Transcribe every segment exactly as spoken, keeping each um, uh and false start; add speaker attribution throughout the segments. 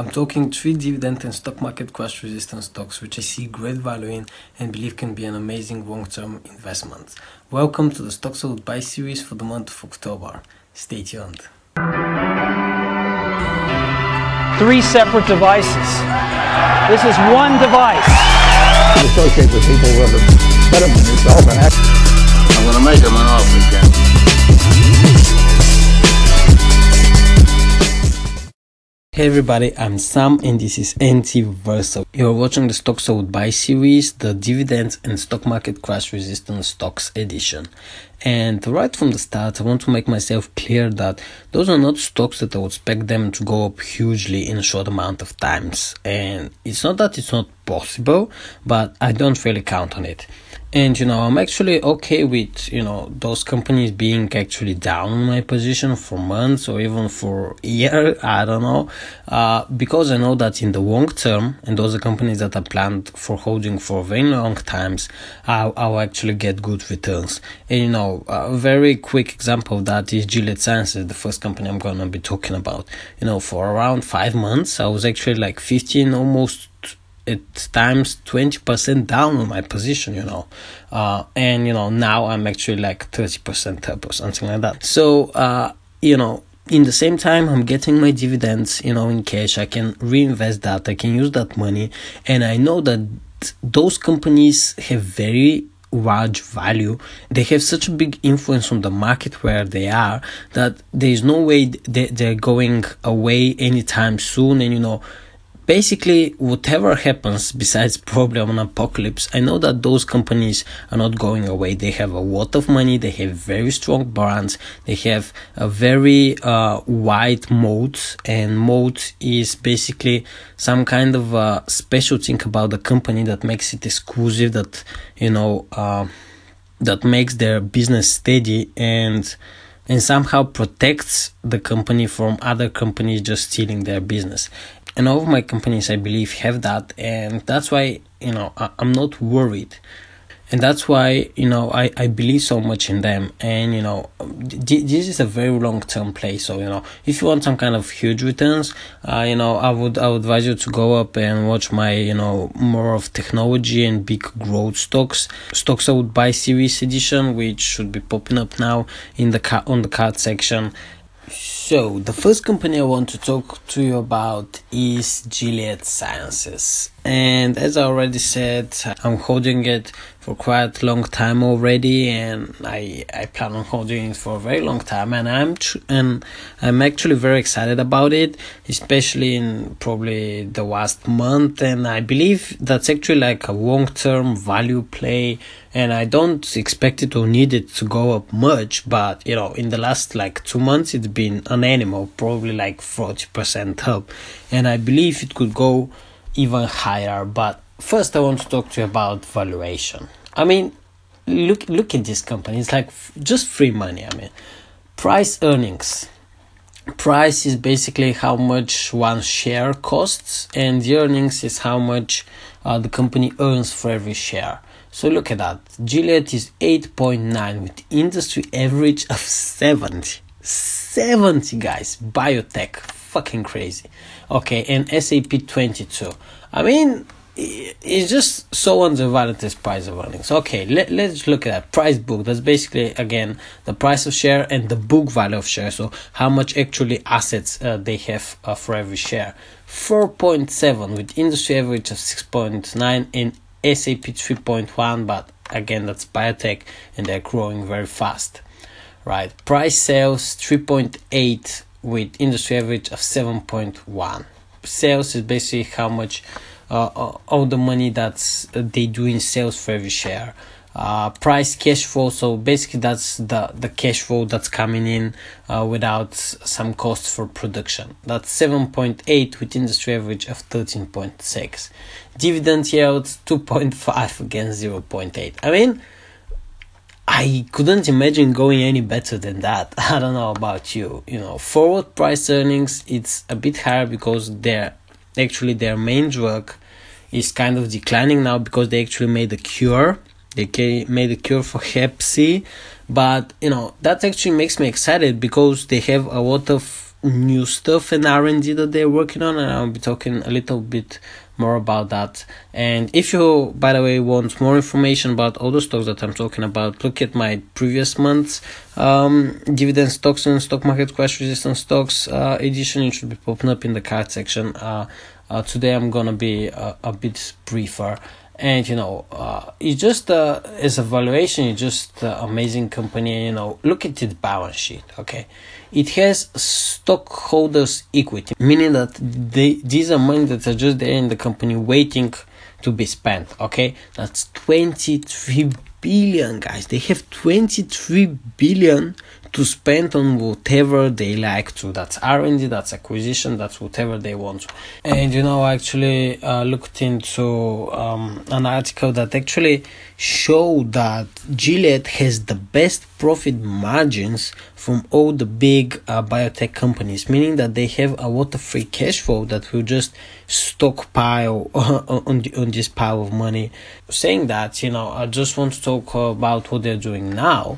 Speaker 1: I'm talking three dividend and stock market crash resistant stocks which I see great value in and believe can be an amazing long-term investment. Welcome to the Stocks I Would Buy series for the month of October. Stay tuned.
Speaker 2: Three separate devices. This is one device.
Speaker 3: Associate with people who are better than yourself and act.
Speaker 4: I'm going to make him an offer again.
Speaker 1: Hey everybody, I'm Sam and this is N T Verso. You're watching the Stocks I Would Buy series, the Dividends and Stock Market Crash Resistant Stocks edition. And right from the start, I want to make myself clear that those are not stocks that I would expect them to go up hugely in a short amount of times. And it's not that it's not possible, but I don't really count on it. And, you know, I'm actually okay with, you know, those companies being actually down on my position for months or even for a year, I don't know, uh, because I know that in the long term, and those are companies that are planned for holding for very long times, I'll, I'll actually get good returns. And, you know, a very quick example of that is Gilead Sciences, the first company I'm going to be talking about. You know, for around five months, I was actually like fifteen, almost at times twenty percent down on my position, you know, uh, and, you know, now I'm actually like thirty percent up or something like that. So, uh, you know, in the same time, I'm getting my dividends, you know, in cash. I can reinvest that. I can use that money. And I know that those companies have very large value. They have such a big influence on the market where they are that there is no way they, they're going away anytime soon. And, you know, basically, whatever happens, besides probably an apocalypse, I know that those companies are not going away. They have a lot of money. They have very strong brands. They have a very uh, wide moat, and moat is basically some kind of uh, special thing about the company that makes it exclusive, that, you know, uh, that makes their business steady and and somehow protects the company from other companies just stealing their business. And all of my companies, I believe, have that, and that's why, you know, I, I'm not worried. And that's why, you know, I, I believe so much in them. And, you know, th- this is a very long-term play. So, you know, if you want some kind of huge returns, uh, you know, I would I would advise you to go up and watch my, you know, more of technology and big growth stocks. Stocks I Would Buy series edition, which should be popping up now in the car- on the card section. So, the first company I want to talk to you about is Gilead Sciences. And as I already said, I'm holding it for quite a long time already, and I I plan on holding it for a very long time. And I'm tr- and I'm actually very excited about it, especially in probably the last month. And I believe that's actually like a long-term value play. And I don't expect it or need it to go up much, but, you know, in the last like two months, it's been an animal, probably like forty percent up. And I believe it could go even higher. But first, I want to talk to you about valuation. I mean, look look at this company. It's like f- just free money. I mean, price earnings. Price is basically how much one share costs, and the earnings is how much uh, the company earns for every share. So look at that. Gilead is eight point nine with industry average of seventy. seventy, guys. Biotech. Fucking crazy. Okay, and S and P twenty-two. I mean, it's just so undervalued, this price of earnings. Okay, let, let's look at that. Price book. That's basically, again, the price of share and the book value of share. So how much actually assets uh, they have uh, for every share. four point seven with industry average of six point nine and S and P three point one, but again, that's biotech and they're growing very fast, right? Price sales three point eight with industry average of seven point one. Sales is basically how much uh, all the money that's uh, they do in sales for every share. Uh, price cash flow, so basically that's the, the cash flow that's coming in uh, without some cost for production. That's seven point eight with industry average of thirteen point six. Dividend yield two point five against zero point eight. I mean, I couldn't imagine going any better than that. I don't know about you. You know, forward price earnings, it's a bit higher because they're actually their main drug is kind of declining now because they actually made a cure. They made a cure for Hep C, but, you know, that actually makes me excited because they have a lot of new stuff and R and D that they're working on, and I'll be talking a little bit more about that. And if you, by the way, want more information about all the stocks that I'm talking about, look at my previous month's um, dividend stocks and stock market crash resistant stocks uh, edition. It should be popping up in the card section. Uh, uh, today I'm gonna be a, a bit briefer. And, you know, uh, it just, uh, as a valuation, it's just uh, amazing company. You know, look at its balance sheet, okay? It has stockholders' equity, meaning that they, these are money that are just there in the company waiting to be spent, okay? That's twenty-three billion, guys. They have twenty-three billion to spend on whatever they like to. That's R and D, that's acquisition, that's whatever they want to. And, you know, I actually uh, looked into um, an article that actually showed that Gilead has the best profit margins from all the big uh, biotech companies, meaning that they have a lot of free cash flow that will just stockpile on, the, on this pile of money. Saying that, you know, I just want to talk about what they're doing now.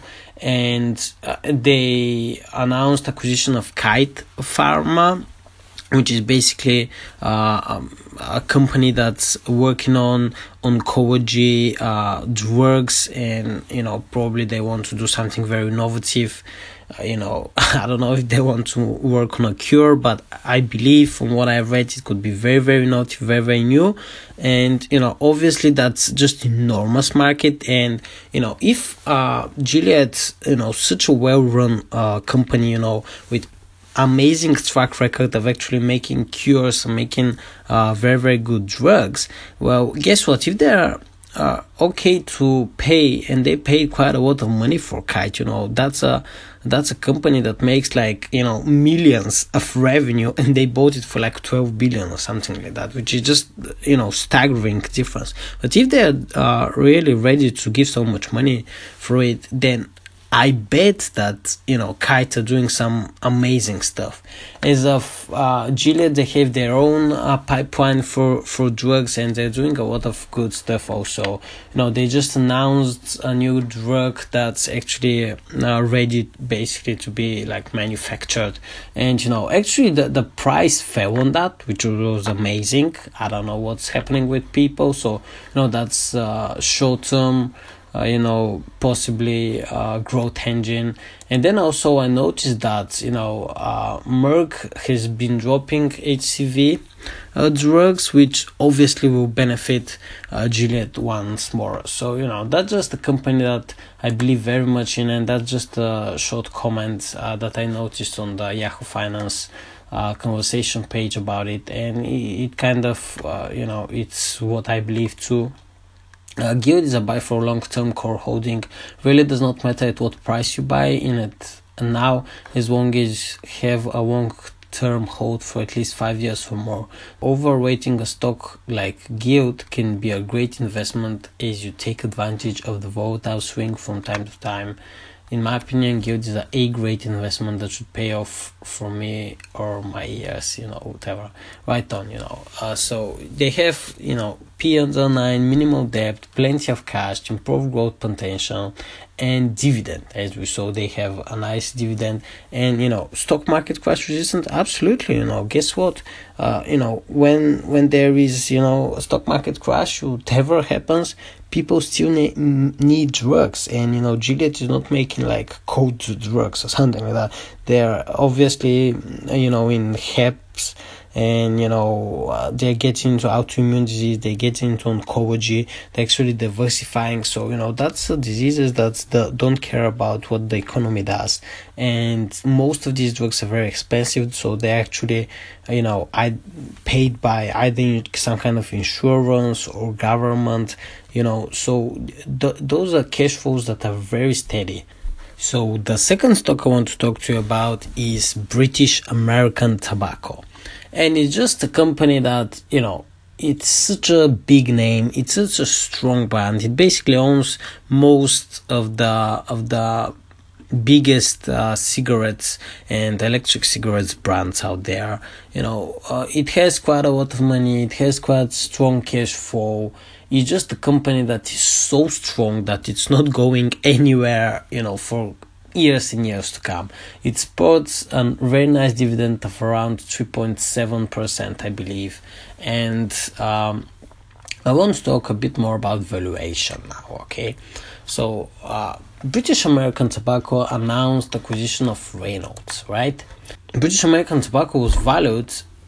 Speaker 1: And uh, they announced acquisition of Kite Pharma, which is basically uh, um, a company that's working on oncology uh, drugs, and, you know, probably they want to do something very innovative. Uh, you know, I don't know if they want to work on a cure, but I believe from what I've read, it could be very, very innovative, very, very new. And, you know, obviously that's just enormous market. And, you know, if uh, Gilead, you know, such a well-run uh, company, you know, with amazing track record of actually making cures and making uh, very, very good drugs, well, guess what? If they're uh, okay to pay, and they paid quite a lot of money for Kite, you know, that's a that's a company that makes like, you know, millions of revenue, and they bought it for like twelve billion or something like that, which is just, you know, staggering difference. But if they're uh, really ready to give so much money for it, then I bet that, you know, Kite are doing some amazing stuff. As of uh, Gilead, they have their own uh, pipeline for, for drugs, and they're doing a lot of good stuff also. You know, they just announced a new drug that's actually uh, ready basically to be like manufactured. And, you know, actually the, the price fell on that, which was amazing. I don't know what's happening with people. So, you know, that's uh, short-term, Uh, you know, possibly uh, growth engine. And then also I noticed that, you know, uh, Merck has been dropping H C V uh, drugs, which obviously will benefit uh, Gilead once more. So, you know, that's just a company that I believe very much in, and that's just a short comment uh, that I noticed on the Yahoo Finance uh, conversation page about it. And it, it kind of, uh, you know, it's what I believe too. Uh, Gilead is a buy for long-term core holding. Really does not matter at what price you buy in it and now, as long as you have a long-term hold for at least five years or more. Overweighting a stock like Gilead can be a great investment as you take advantage of the volatile swing from time to time. In my opinion, Gilead is a A-grade investment that should pay off for me or my years, you know, whatever. Right on, you know. Uh, so they have, you know, P under nine, minimal debt, plenty of cash, improved growth potential, and dividend. As we saw, they have a nice dividend. And, you know, stock market crash resistant, absolutely, you know. Guess what? Uh, you know, when when there is, you know, a stock market crash, whatever happens, people still ne- need drugs. And, you know, Gilead is not making like cold drugs or something like that. They're obviously, you know, in H E P S, and, you know, uh, they're getting into autoimmune disease, they get into oncology, they're actually diversifying. So, you know, that's the diseases that the, don't care about what the economy does. And most of these drugs are very expensive, so they're actually, you know, I paid by either some kind of insurance or government, you know, so th- those are cash flows that are very steady. So the second stock I want to talk to you about is British American Tobacco. And it's just a company that, you know, it's such a big name, it's such a strong brand. It basically owns most of the of the biggest uh, cigarettes and electric cigarettes brands out there. You know, uh, it has quite a lot of money, it has quite strong cash flow. It's just a company that is so strong that it's not going anywhere, you know, for years and years to come. It sports a very nice dividend of around three point seven percent, I believe. And um, I want to talk a bit more about valuation now, okay? So, uh, British American Tobacco announced the acquisition of Reynolds, right? British American Tobacco was valued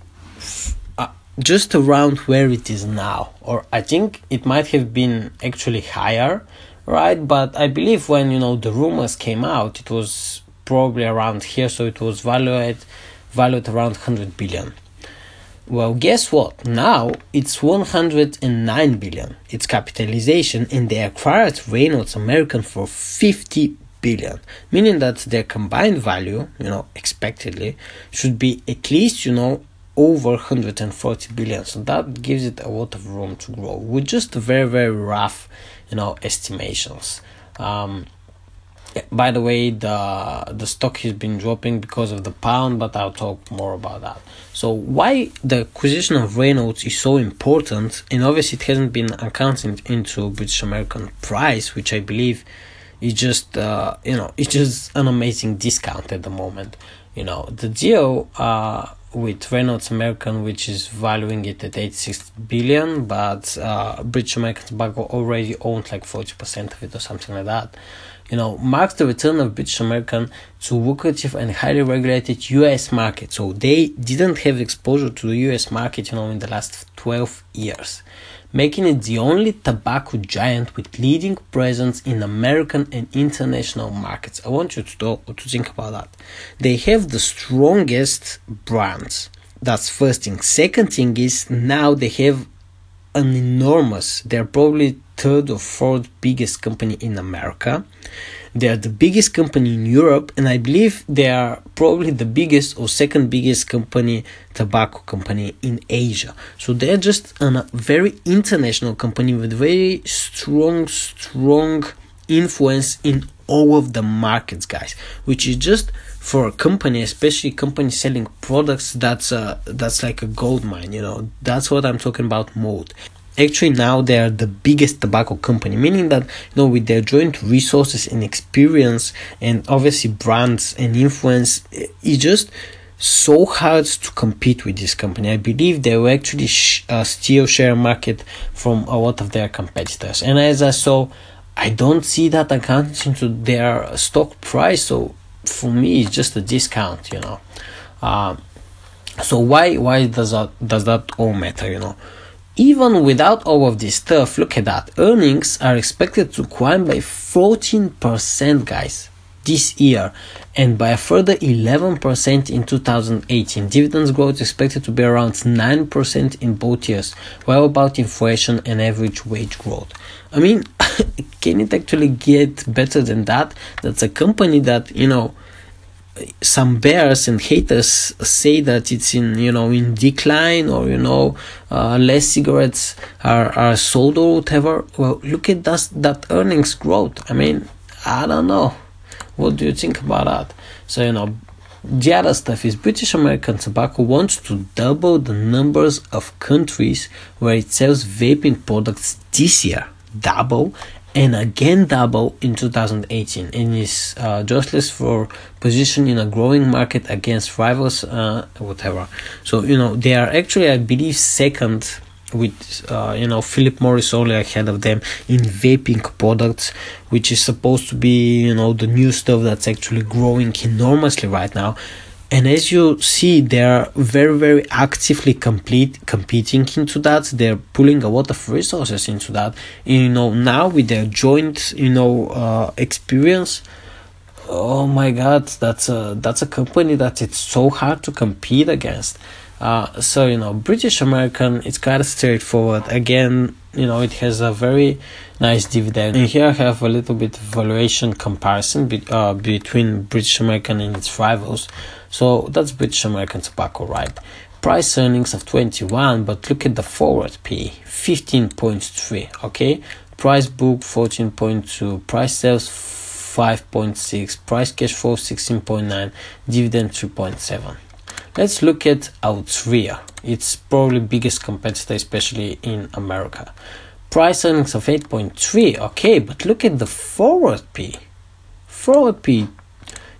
Speaker 1: uh, just around where it is now, or I think it might have been actually higher, right? But I believe when, you know, the rumors came out, it was probably around here, so it was valued valued around one hundred billion. Well, guess what? Now it's one hundred nine billion. Its capitalization, and they acquired Reynolds American for fifty billion, meaning that their combined value, you know, expectedly, should be at least, you know, over one hundred forty billion. So that gives it a lot of room to grow with just very, very rough, you know, estimations. Um, by the way, the the stock has been dropping because of the pound, but I'll talk more about that. So why the acquisition of Reynolds is so important, and obviously it hasn't been accounted into British American price, which I believe is just uh, you know it's just an amazing discount at the moment. You know, the deal uh, with Reynolds American, which is valuing it at eighty-six billion, but uh, British American Tobacco already owns like forty percent of it or something like that, you know, marks the return of British American to lucrative and highly regulated U S market. So they didn't have exposure to the U S market, you know, in the last twelve years, making it the only tobacco giant with leading presence in American and international markets. I want you to talk, to think about that. They have the strongest brands. That's first thing. Second thing is now they have an enormous, they're probably third or fourth biggest company in America. They are the biggest company in Europe, and I believe they are probably the biggest or second biggest company, tobacco company in Asia. So they're just a very international company with very strong, strong influence in all of the markets, guys, which is just for a company, especially company selling products, that's uh, that's like a gold mine, you know. That's what I'm talking about, mode. Actually, now they are the biggest tobacco company, meaning that, you know, with their joint resources and experience and obviously brands and influence, it's just so hard to compete with this company. I believe they will actually sh- uh, steal share market from a lot of their competitors. And as I saw, I don't see that accounting to their stock price. So for me, it's just a discount, you know. Uh, so why why does that does that all matter, you know? Even without all of this stuff, look at that. Earnings are expected to climb by fourteen percent, guys, this year, and by a further eleven percent in two thousand eighteen. Dividends growth is expected to be around nine percent in both years, well about inflation and average wage growth. I mean, can it actually get better than that? That's a company that, you know, some bears and haters say that it's in, you know, in decline, or, you know, uh, less cigarettes are, are sold or whatever. Well, look at that, that earnings growth. I mean, I don't know. What do you think about that? So, you know, the other stuff is British American Tobacco wants to double the numbers of countries where it sells vaping products this year. Double. And again double in two thousand eighteen, and is uh, jostless for position in a growing market against rivals, uh, whatever. So, you know, they are actually, I believe, second with, uh, you know, Philip Morris only ahead of them in vaping products, which is supposed to be, you know, the new stuff that's actually growing enormously right now. And as you see, they're very, very actively complete, competing into that. They're pulling a lot of resources into that. You know, now with their joint, you know, uh, experience, oh my God, that's a that's a company that it's so hard to compete against. Uh, so, you know, British American, it's kind of straightforward. Again, you know, it has a very nice dividend. And here I have a little bit of valuation comparison be, uh, between British American and its rivals. So that's British American Tobacco, right? Price earnings of twenty-one, but look at the forward P E, fifteen point three, okay? Price book fourteen point two, price sales five point six, price cash flow sixteen point nine, dividend three point seven. Let's look at Altria. It's probably biggest competitor, especially in America. Price earnings of eight point three, okay, but look at the forward P E. Forward P E,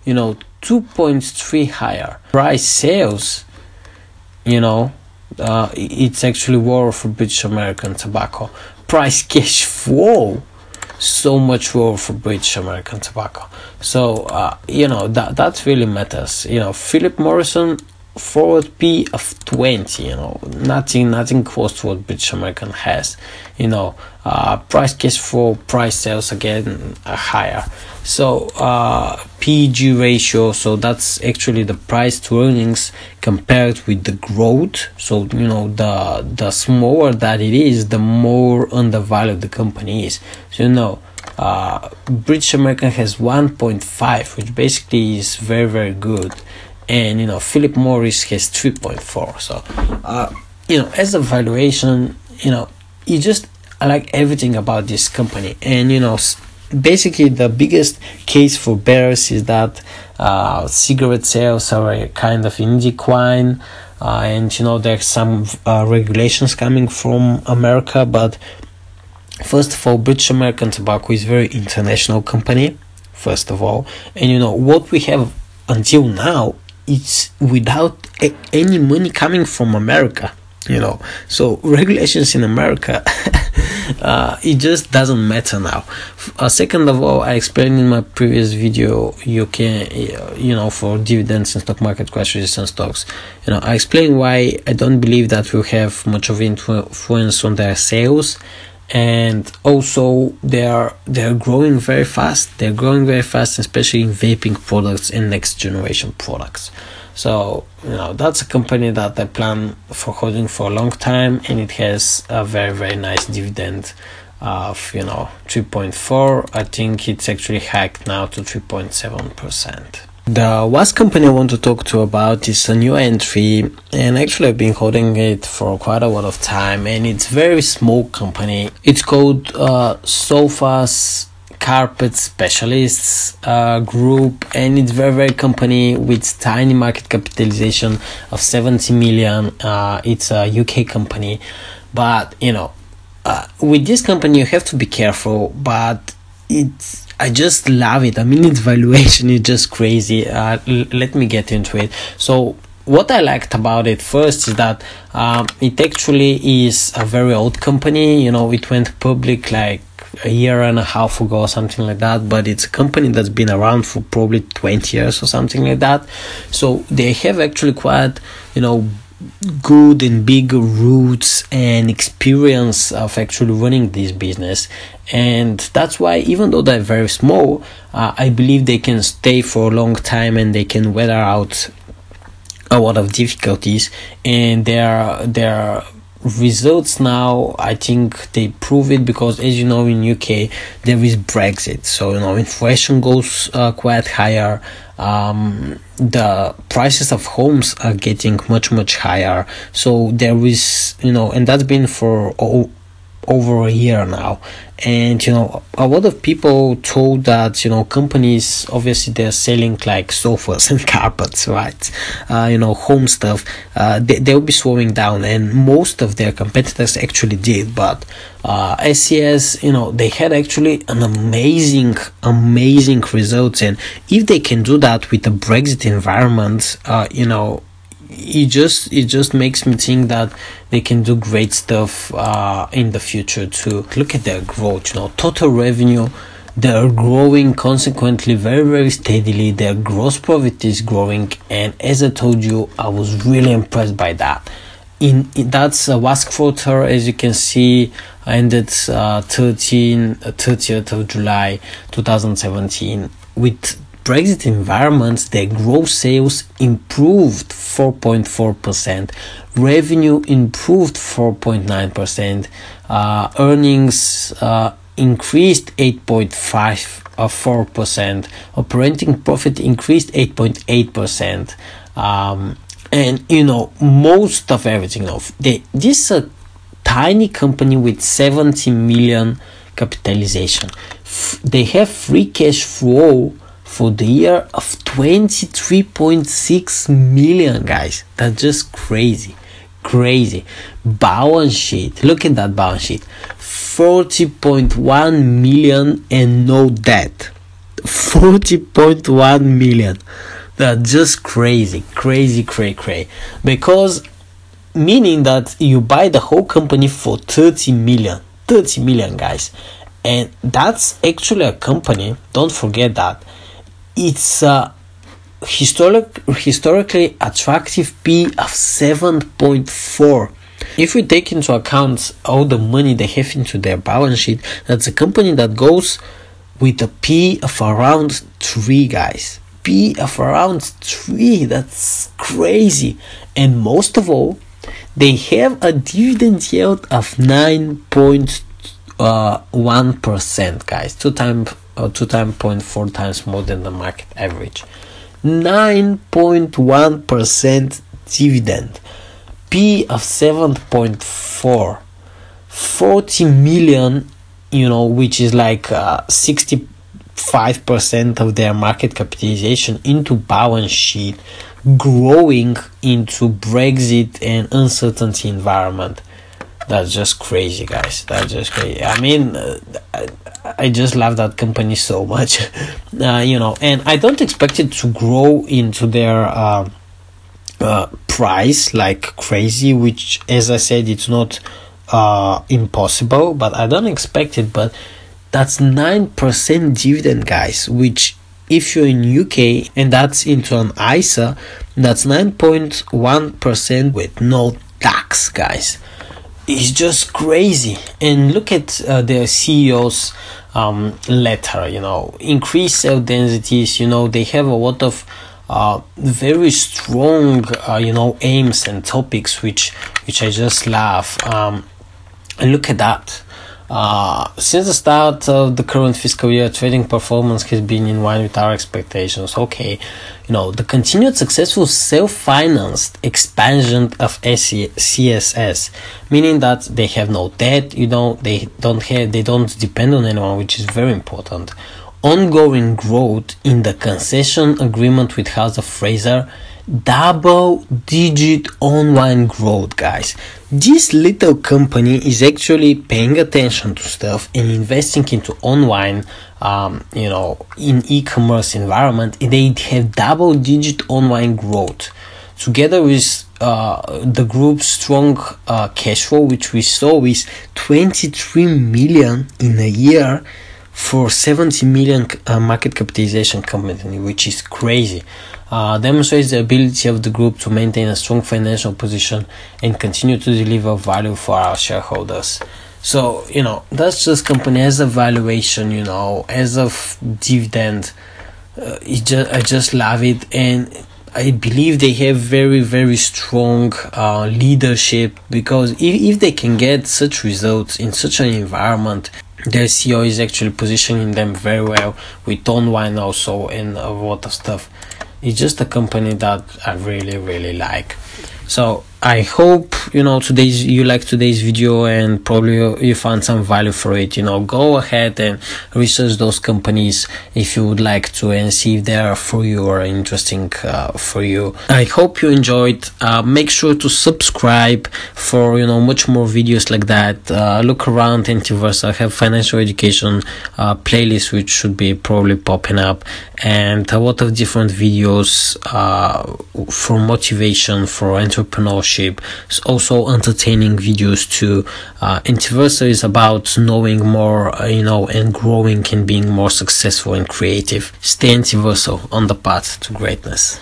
Speaker 1: you know, two point three higher. Price sales, you know, uh, it's actually lower for British American Tobacco. Price cash flow, so much lower for British American Tobacco. So uh, you know, that that really matters. You know, Philip Morrison, forward P of twenty, you know, nothing nothing close to what British American has. You know, uh, price cash flow, price sales again are higher. So uh, P E G ratio, so that's actually the price to earnings compared with the growth. So you know, the the smaller that it is, the more undervalued the company is. So you know, uh, British American has one point five, which basically is very very good, and you know, Philip Morris has three point four. So uh, you know, as a valuation, you know, you just I like everything about this company. And you know, basically the biggest case for bears is that uh, cigarette sales are kind of in decline, uh, and you know, there's some uh, regulations coming from America. But first of all, British American Tobacco is a very international company, first of all, and you know, what we have until now, it's without a- any money coming from America, you know. So regulations in America, uh, it just doesn't matter now. Uh, second of all, I explained in my previous video, you can, you know, for dividends and stock market crash resistant stocks, you know, I explained why I don't believe that will have much of influence on their sales. And also they're they're growing very fast. They're growing very fast, especially in vaping products and next generation products. So you know, that's a company that I plan for holding for a long time, and it has a very very nice dividend of, you know, three point four. I think it's actually hiked now to three point seven percent. The last company I want to talk to about is a new entry, and actually I've been holding it for quite a lot of time, and it's a very small company. It's called uh, Sofas Carpet Specialists uh, Group, and it's very very company with tiny market capitalization of seventy million. Uh, it's a U K company, but you know, uh, with this company you have to be careful, but it's I just love it. I mean, its valuation is just crazy. Uh, l- let me get into it. So what I liked about it first is that um, it actually is a very old company. You know, it went public like a year and a half ago or something like that, but it's a company that's been around for probably twenty years or something like that. So they have actually quite, you know, good and big roots and experience of actually running this business. And that's why, even though they're very small, uh, I believe they can stay for a long time and they can weather out a lot of difficulties. And their their results now, I think they prove it, because as you know, in U K there is Brexit, so you know, inflation goes uh, quite higher. Um, the prices of homes are getting much much higher. So there is, you know, and that's been for all, over a year now. And you know, a lot of people told that, you know, companies, obviously they're selling like sofas and carpets, right, uh, you know, home stuff, uh, they, they'll be slowing down, and most of their competitors actually did. But uh, S C S, you know, they had actually an amazing amazing results, and if they can do that with the Brexit environment, uh, you know, it just it just makes me think that they can do great stuff uh, in the future too. Look at their growth, you know, total revenue, they're growing consequently very very steadily. Their gross profit is growing, and as I told you, I was really impressed by that. In, in that's uh, last quarter, as you can see, ended uh, thirtieth of July twenty seventeen. With Brexit environments, their gross sales improved four point four percent, revenue improved four point nine percent, uh, earnings uh, increased eight point five four percent, operating profit increased eight point eight percent, um, and you know, most of everything, you know, they, this is a tiny company with seventy million capitalization. F- they have free cash flow for the year of twenty-three point six million, guys. That's just crazy crazy. Balance sheet, look at that balance sheet, forty point one million and no debt. forty point one million. That's just crazy, crazy, cray, cray. Because meaning that you buy the whole company for thirty million, thirty million, guys. And that's actually a company, don't forget that, it's a historic, historically attractive P of seven point four. If we take into account all the money they have into their balance sheet, that's a company that goes with a P of around three, guys. P of around three, that's crazy. And most of all, they have a dividend yield of nine point one percent, guys. Two times or two time point four times more than the market average. nine point one percent dividend. P of seven point four. forty million, you know, which is like uh, sixty-five percent of their market capitalization into balance sheet, growing into Brexit and uncertainty environment. That's just crazy, guys. That's just crazy. I mean, uh, I, I just love that company so much, uh, you know, and I don't expect it to grow into their uh, uh, price like crazy, which, as I said, it's not uh, impossible, but I don't expect it. But that's nine percent dividend, guys, which if you're in U K and that's into an I S A, that's nine point one percent with no tax, guys. It's just crazy. And look at uh, their C E O's um, letter, you know, increase sales densities, you know, they have a lot of uh, very strong, uh, you know, aims and topics, which, which I just love. Um, and look at that. Uh, since the start of the current fiscal year, trading performance has been in line with our expectations. Okay, you know, the continued successful self-financed expansion of C S S, meaning that they have no debt, you know, they don't have, they don't depend on anyone, which is very important. Ongoing growth in the concession agreement with House of Fraser, double digit online growth, guys. This little company is actually paying attention to stuff and investing into online, um, you know, in e-commerce environment. They have double digit online growth together with uh, the group's strong uh, cash flow, which we saw is twenty-three million in a year for seventy million uh, market capitalization company, which is crazy. Uh, demonstrates the ability of the group to maintain a strong financial position and continue to deliver value for our shareholders. So, you know, that's just company as a valuation, you know, as of dividend. Uh, it just, I just love it. And I believe they have very, very strong uh, leadership, because if, if they can get such results in such an environment, their C E O is actually positioning them very well with online also and a lot of stuff. It's just a company that I really, really like. So I hope, you know, today's you like today's video and probably you, you found some value for it. You know, go ahead and research those companies if you would like to and see if they are for you or interesting uh, for you. I hope you enjoyed. Uh, make sure to subscribe for, you know, much more videos like that. Uh, look around Antiverse. I have financial education uh, playlist which should be probably popping up, and a lot of different videos uh, for motivation, for entrepreneurship. It's also entertaining videos too. uh, Antiversa is about knowing more, uh, you know, and growing and being more successful and creative. Stay Antiversa on the path to greatness.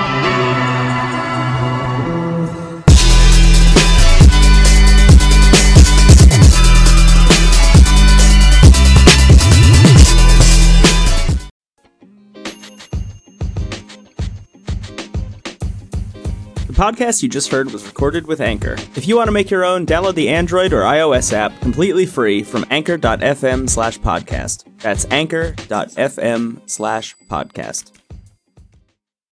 Speaker 5: The podcast you just heard was recorded with Anchor. If you want to make your own, download the Android or iOS app completely free from anchor dot f m slash podcast. That's anchor dot f m slash podcast.